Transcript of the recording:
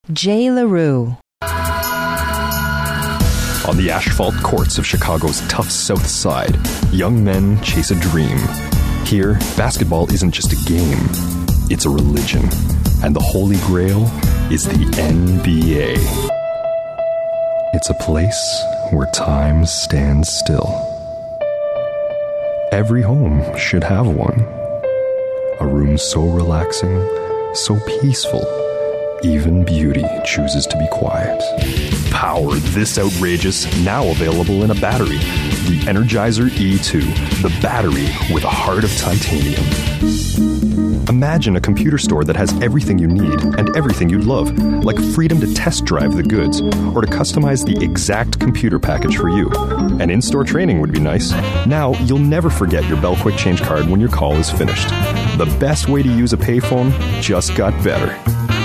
J. LaRue. On the asphalt courts of Chicago's tough South Side, young men chase a dream. Here, basketball isn't just a game, it's a religion. And the Holy Grail is the NBA. It's a place where time stands still. Every home should have one. A room so relaxing, so peaceful, even beauty chooses to be quiet. Power this outrageous, now available in a battery. The Energizer E2, the battery with a heart of titanium. Imagine a computer store that has everything you need and everything you'd love, like freedom to test drive the goods or to customize the exact computer package for you. And in-store training would be nice. Now, you'll never forget your Bell Quick Change card when your call is finished. The best way to use a payphone just got better.